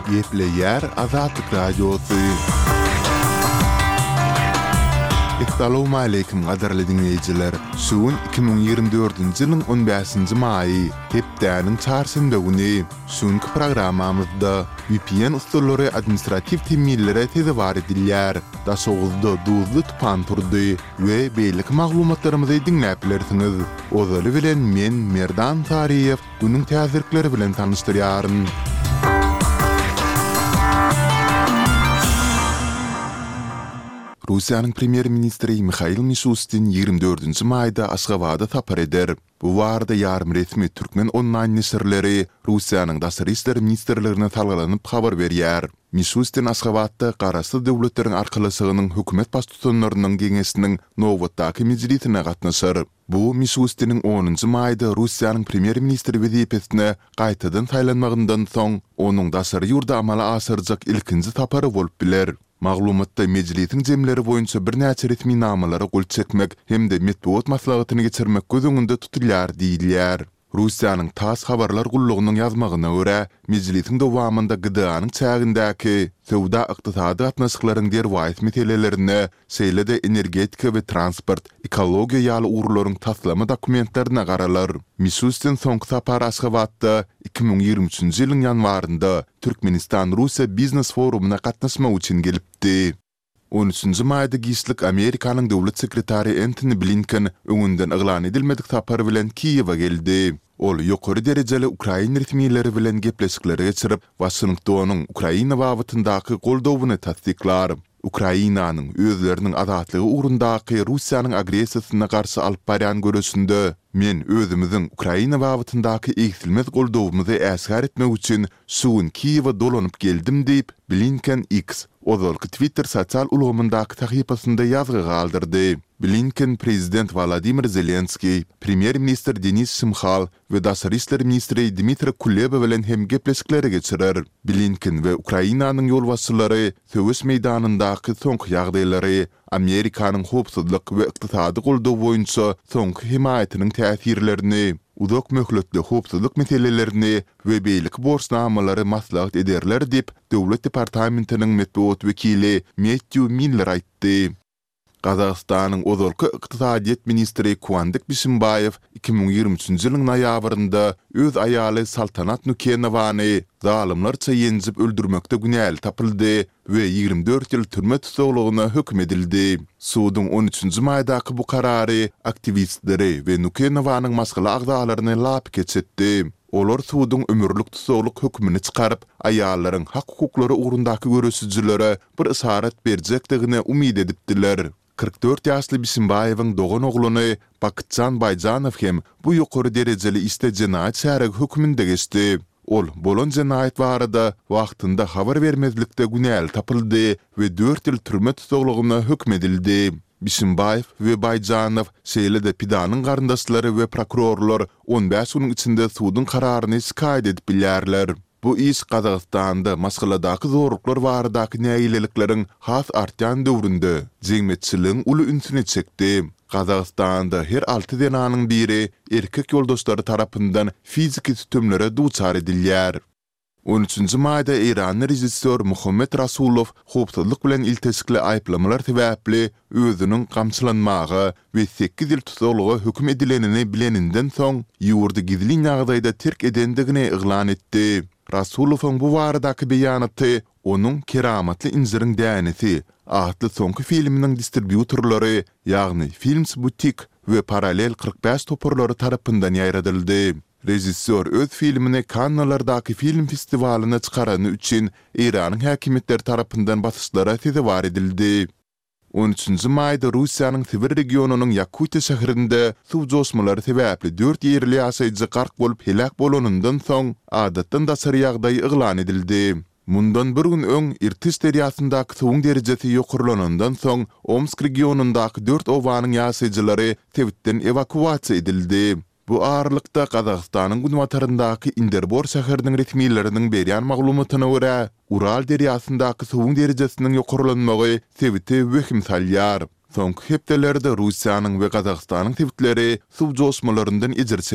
Yepleyer Azatlık Radyosu. Assalamu alaykum qadarly dinleyijiler. Şuun 2024-nji ýylyň 15-nji maýy, hepdäniň çarşamba güni. Şuňky programamyzda VPN ustallary administrativ temillere tezewar edilýär. Da soğuzda duzly tupan turdy we beýlik maglumatlarymyzy dinläp bilersiňiz. Ozaly bilen men Merdan Tariýew günüň täzirkleri bilen tanışdyrýaryn. Rusiýanyň premier ministri Mikhail Mishustin 24-nji maýda Aşgabatda tapar eder. Bu warda ýarym resmi türkmen online nesirleri Rusiýanyň daşary işler ministrligine talgalanyp habar berýär. Mishustin Aşgabatda garasy döwletleriň arkalysygynyň hökümet bastutanlarynyň geňesiniň nowatdaky mejlisine gatnaşar. Bu Mishustiniň 10-njy maýda Rusiýanyň premier ministri wezipetine gaýtadan taýlanmagyndan soň onuň daşary ýurda amala asyrjak ilkinji tapary bolup biler. Maglumatda mejlisiň jemleri boýunça bir näçe resmi namalara gol çekmek hem de metbuat maslahatyny geçirmek göz öňünde tutulýar diýilýär. Rusiýanyň TASS habarlar gullugynyň ýazmagyna görä, mejlisiň dowamında GDA-nyň çägindäki sowda ykdysady gatnaşyklaryň derwayt meselelerini, şeýle-de energetika we transport, ekologiýa ýaly urularyň taslama dokumentlerine garalar. Mishustin soňky sapary Aşgabatda 2023-nji ýylyň ýanwarynda Türkmenistan-Rusiýa biznes forumuna gatnaşmak üçin gelipdi. 13-nji maýda Gişlik Amerikanyň döwlet sekretary Antony Blinken öňünden eglan edilmedik sapary bilen Kiýewa geldi. Ol ýokary derejeli Ukraina resmiýetleri bilen gepleşikleri geçirip, Washingtonyň Ukraina wagtyndaky goldawyny tasdiklar. Ukrainanyň özleriniň azatlygy ugrundaky Rusiýanyň agresiýasyna garşy alyp barýan görüşünde men özümiziň Ukraina wagtyndaky eksilmez goldawymyzy äsgär etmek üçin suwun Kiýewa dolanyp geldim diýip Blinken X ozalky Twitter sosial ulgamyndaky tahypasynda ýazgy galdyrdy. Blinken prezident Vladimir Zelenskiy, premier minister Denis Shmyhal we daşary işler ministri Dmitry Kuleba bilen hem gepleşikleri geçirer. Blinken we Ukrainanyň ýolbaşçylary söwüş meýdanyndaky soňky ýagdaýlary, Amerikanyň howpsuzlyk we ykdysady goldawy boýunça soňky himayatynyň täsirlerini, uzak möhletli howpsuzlyk meselelerini we beýlik borçnamалary maslahat ederler diýip döwlet departamentiniň metbuat wekili Matthew Miller aýtdy. Kazakstanyň ozalky ykdysadyýet ministri Kuandyk Bishimbayew 2023-nji ýylyň noýabrynda öz aýaly Saltanat Nukenowany zalymlarça ýenjip öldürmekde günäli tapyldy we 24 ýyl türme tutulugyna hökm edildi. Suwdyň 13-nji maýdaky bu karary aktivistleri we Nukenowanyň masgala agdalaryny lap geçetdi. Olar suwdyň ömürlük tutuluk hökmüni çykaryp, aýallaryň hak hukuklary ugrundaky görüşçülere bir isaret berjekdigine umyd edipdiler. 44 ýaşly Bishimbayewiň dogan ogluny Bakitjan Bayjanow hem bu ýokary derejeli iste jenaýat şähereg hökmünde geçdi. Ol bolan jenaýat barada wagtynda habar bermezlikde günäli tapyldy we 4 ýyl türme tutulugyna hökm edildi. Bishimbayew we Bayjanow şeýle-de pidanyň garyndaşlary we prokurorlar 15 güniň içinde suwdyň kararyny şikaýet edip bilýärler. Bu iş Kazakstanda masgaladaky zorluklar baradaky näýilelikleriň has artýan döwründe jeňmetçiligiň uly ünsüne çekdi. Kazakstanda her 6 denanyň biri erkek ýoldaşlary tarapyndan fiziki tütümlere duçar edilýär. 13-nji maýda Iran rejissor Muhammed Rasulov howpsuzlyk bilen iltesikli aýplamalar sebäpli özüniň gamçylanmagy we 8 ýyl tutulugy hökm edilenini bileninden soň ýurdy gizli ňagdaýda terk edendigini eglan etdi. Rasulowyň bu baradaky beýanaty onuň Keramatly injiriň dänesi adly soňky filminiň distributorlary, ýagny Films Butik we Paralel 45 toporlary tarapyndan ýaýradyldy. Rejissor öz filmini Cannes'lardaky film festivalyna çykarany üçin Iranyň häkimetleri tarapyndan basyşlara tezewar edildi. 13-nji maýda Rusiýanyň Sibir regionunyň Yakutiýa şäherinde suw josmalary sebäpli 4 ýerli ýaşaýjy gark bolup helak bolanyndan soň adatdan daşary ýagdaý eglan edildi. Mundan bir gün öň Irtyş deriýasyndaky suwuň derejesi ýokurlanandan soň Omsk regionundaky 4 owanyň ýaşaýjylary tewitden evakuasiýa edildi. Bu ağırlıkta Kazakstanyň günwataryndaky Inderbor şäheriniň resmiýetleriniň berýän maglumatyna görä, Ural deriýasyndaky suwuň derejesiniň ýokurlanmagy sebäbi wehim salýar. Soňky hepdelerde Rusiýanyň we Kazakstanyň tewitleri suw josmalaryndan ejir